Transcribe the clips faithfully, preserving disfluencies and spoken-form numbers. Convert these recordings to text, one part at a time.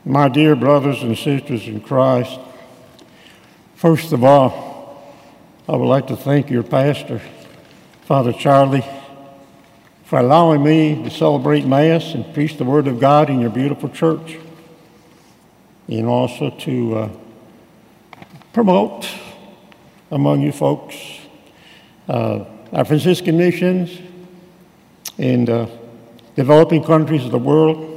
My dear brothers and sisters in Christ, first of all, I would like to thank your pastor, Father Charlie, for allowing me to celebrate Mass and preach the Word of God in your beautiful church, and also to uh, promote among you folks uh, our Franciscan missions in uh, developing countries of the world.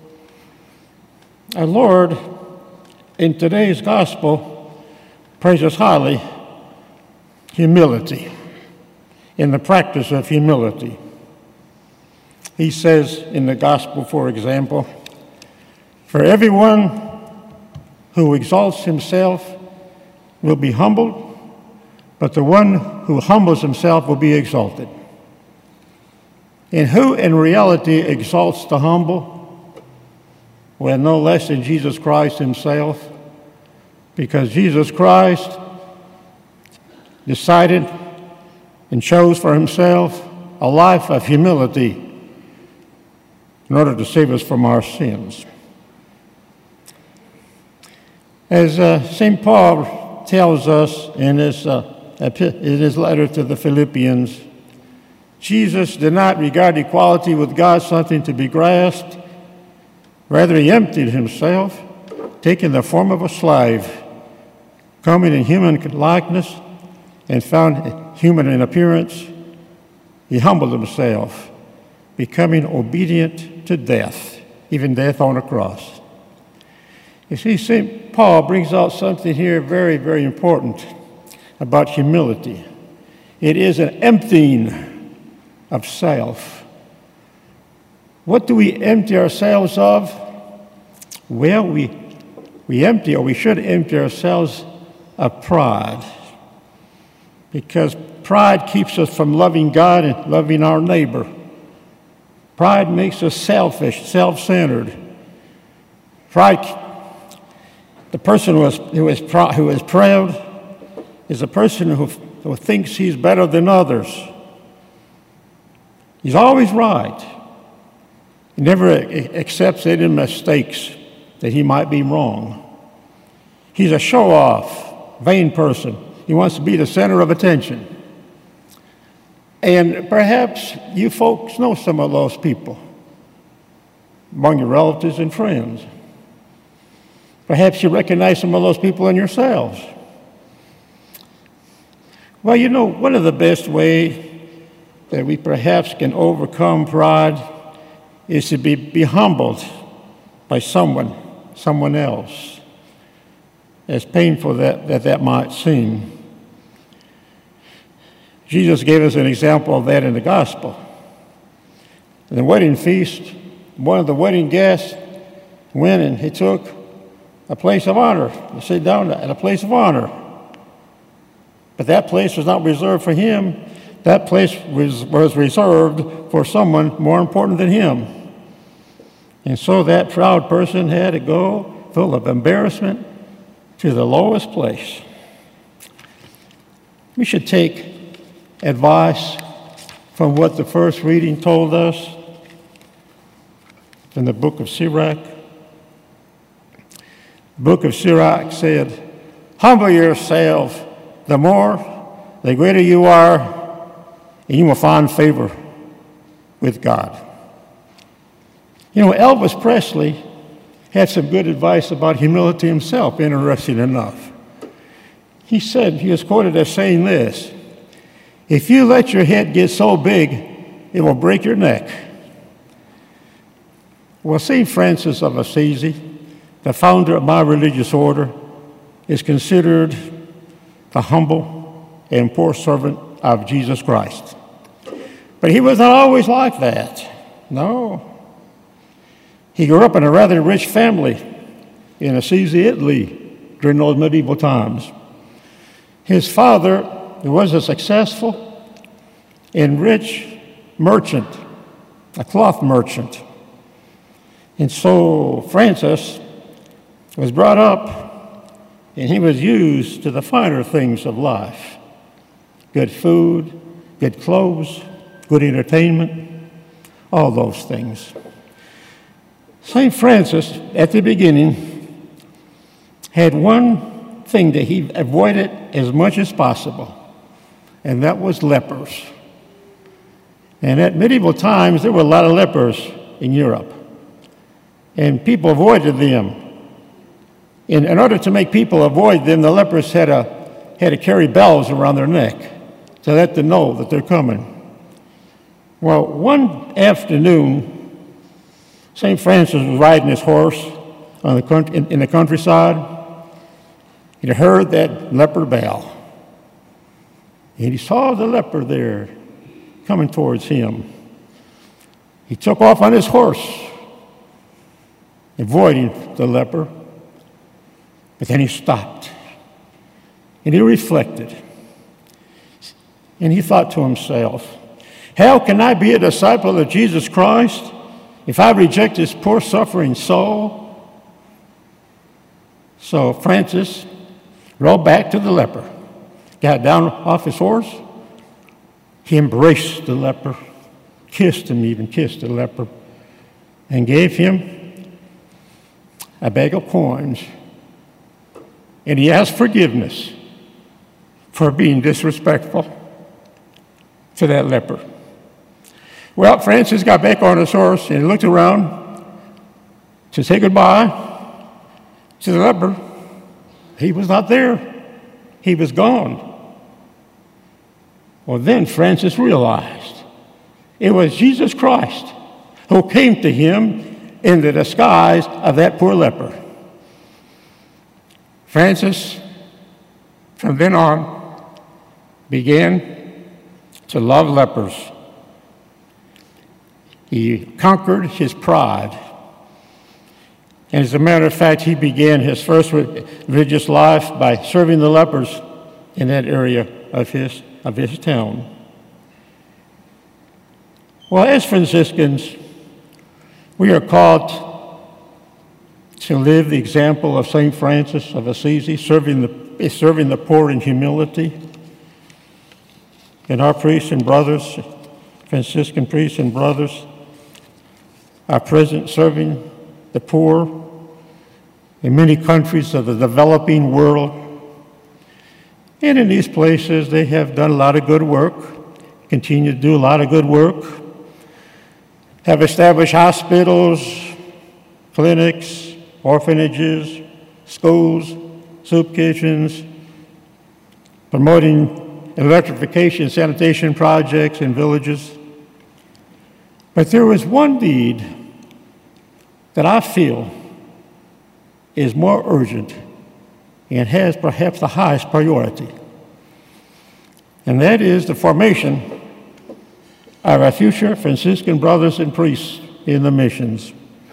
Our Lord, in today's gospel, praises highly humility, in the practice of humility. He says in the gospel, for example, "For everyone who exalts himself will be humbled, but the one who humbles himself will be exalted." And who in reality exalts the humble? Well, no less than Jesus Christ himself, because Jesus Christ decided and chose for himself a life of humility in order to save us from our sins. As uh, Saint Paul tells us in his, uh, in his letter to the Philippians, Jesus did not regard equality with God something to be grasped. Rather, he emptied himself, taking the form of a slave, coming in human likeness, and found human in appearance. He humbled himself, becoming obedient to death, even death on a cross. You see, Saint Paul brings out something here very, very important about humility. It is an emptying of self. What do we empty ourselves of? Well, we, we empty, or we should empty ourselves of pride, because pride keeps us from loving God and loving our neighbor. Pride makes us selfish, self-centered. Pride, the person who is, who is, who is proud is a person who, who thinks he's better than others. He's always right. He never accepts any mistakes that he might be wrong. He's a show-off, vain person. He wants to be the center of attention. And perhaps you folks know some of those people among your relatives and friends. Perhaps you recognize some of those people in yourselves. Well, you know, one of the best ways that we perhaps can overcome pride is to be, be humbled by someone, someone else, as painful that, that that might seem. Jesus gave us an example of that in the gospel. In the wedding feast, one of the wedding guests went and he took a place of honor. He sat down at a place of honor. But that place was not reserved for him. That place was, was reserved for someone more important than him. And so that proud person had to go, full of embarrassment, to the lowest place. We should take advice from what the first reading told us in the book of Sirach. The book of Sirach said, "Humble yourself, the more, the greater you are, and you will find favor with God." You know, Elvis Presley had some good advice about humility himself, interesting enough. He said, he was quoted as saying this: "If you let your head get so big, it will break your neck." Well, Saint Francis of Assisi, the founder of my religious order, is considered the humble and poor servant of Jesus Christ. But he was not always like that. No. He grew up in a rather rich family in Assisi, Italy, during those medieval times. His father was a successful and rich merchant, a cloth merchant. And so Francis was brought up and he was used to the finer things of life: good food, good clothes, good entertainment, all those things. Saint Francis, at the beginning, had one thing that he avoided as much as possible, and that was lepers. And at medieval times, there were a lot of lepers in Europe, and people avoided them. In, in order to make people avoid them, the lepers had, a, had to carry bells around their neck to let them know that they're coming. Well, one afternoon, Saint Francis was riding his horse on the country, in, in the countryside. He heard that leper bell, and he saw the leper there coming towards him. He took off on his horse, avoiding the leper, but then he stopped, and he reflected, and he thought to himself, how can I be a disciple of Jesus Christ if I reject this poor suffering soul? So Francis rode back to the leper, got down off his horse. He embraced the leper, kissed him, even kissed the leper, and gave him a bag of coins. And he asked forgiveness for being disrespectful to that leper. Well, Francis got back on his horse and looked around to say goodbye to the leper. He was not there. He was gone. Well, then Francis realized it was Jesus Christ who came to him in the disguise of that poor leper. Francis, from then on, began to love lepers. He conquered his pride. And as a matter of fact, he began his first religious life by serving the lepers in that area of his, of his town. Well, as Franciscans, we are called to live the example of Saint Francis of Assisi, serving the, serving the poor in humility. And our priests and brothers, Franciscan priests and brothers, are present serving the poor in many countries of the developing world. And in these places, they have done a lot of good work, continue to do a lot of good work, have established hospitals, clinics, orphanages, schools, soup kitchens, promoting electrification, sanitation projects in villages. But there is one deed that I feel is more urgent and has perhaps the highest priority. And that is the formation of our future Franciscan brothers and priests in the missions.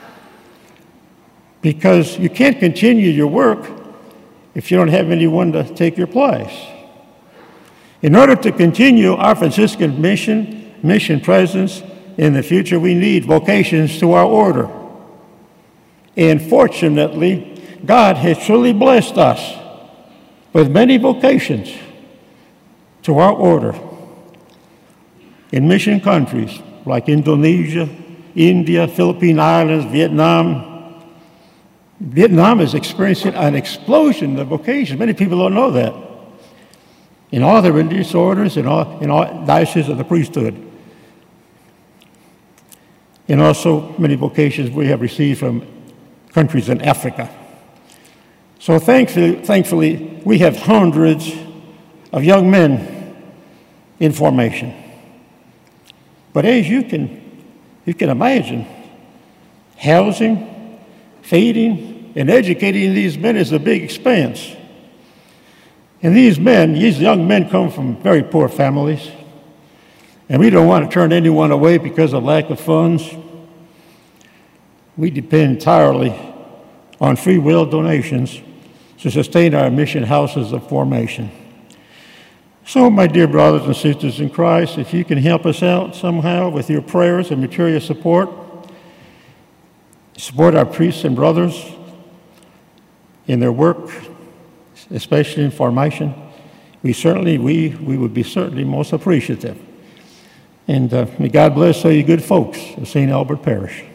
Because you can't continue your work if you don't have anyone to take your place. In order to continue our Franciscan mission, mission presence in the future, we need vocations to our order. And fortunately, God has truly blessed us with many vocations to our order in mission countries like Indonesia, India, Philippine Islands, Vietnam. Vietnam is experiencing an explosion of vocations. Many people don't know that. In all the religious orders, in all, in all dioceses of the priesthood. And also many vocations we have received from countries in Africa. So thankfully, thankfully, we have hundreds of young men in formation. But as you can, you can imagine, housing, feeding, and educating these men is a big expense. And these men, these young men come from very poor families. And we don't want to turn anyone away because of lack of funds. We depend entirely on free will donations to sustain our mission houses of formation. So, my dear brothers and sisters in Christ, if you can help us out somehow with your prayers and material support, support our priests and brothers in their work, especially in formation, we certainly, we, we would be certainly most appreciative. And uh, may God bless all you good folks of Saint Albert Parish.